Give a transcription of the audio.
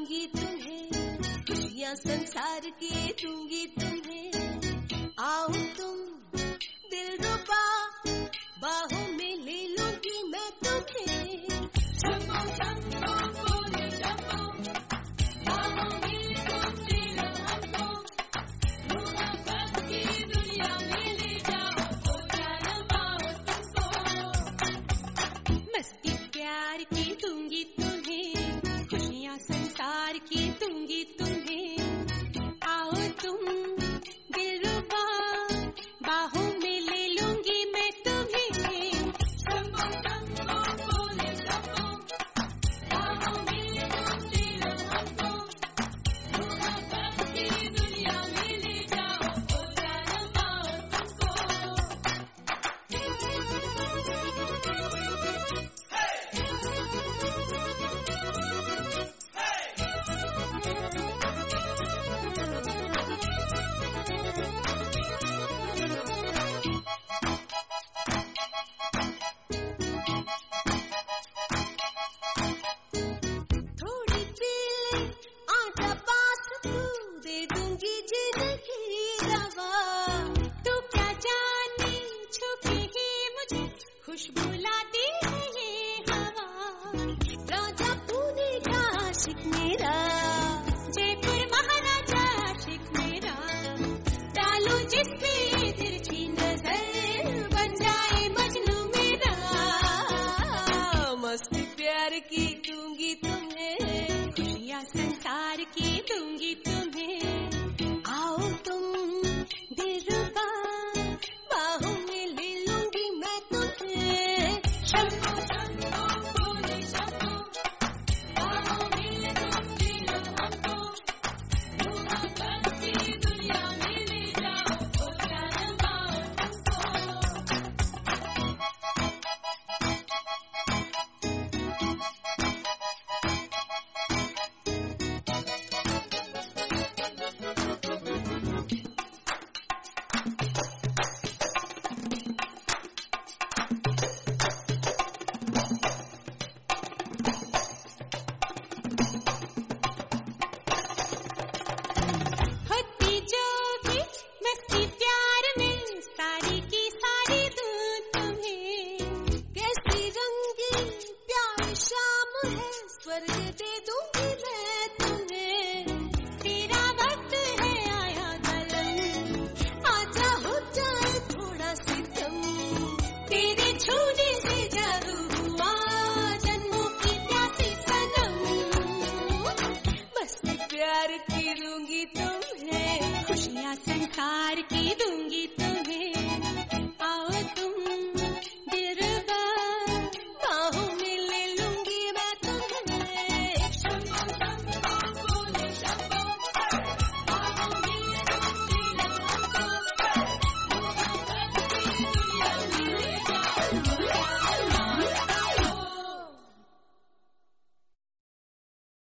दूंगी तुम्हें, खुशियाँ संसार की दूंगी तुम्हें। आओ तुम दिलरुबा, बाहों में ले लूंगी मैं तुम्हें। जम्बो जम्बो बोले जम्बो, बाहों में तुम ले लो हमको। मोहब्बत की दुनिया में ले जाओ, हो जाना पाओ तुमको। मस्ती प्यार की दूंगी तुम्हें, खुशियाँ संसार की दूंगी तुम्हें। आओ तुम दिलरुबा, बाहों में ले लूंगी मैं तुम्हें। जम्बो जम्बो बोले जम्बो, बाहों में तुम ले लो हमको। मोहब्बत की दुनिया में ले जाओ, हो जाना पाओ तुमको। थोड़ी पीले आजा पास तू, दे दूंगी जिंदगी दवा। तू क्या जाने छुपी ही मुझे खुशबू लाती है ये हवा। राजा तूने का आशिक मेरा,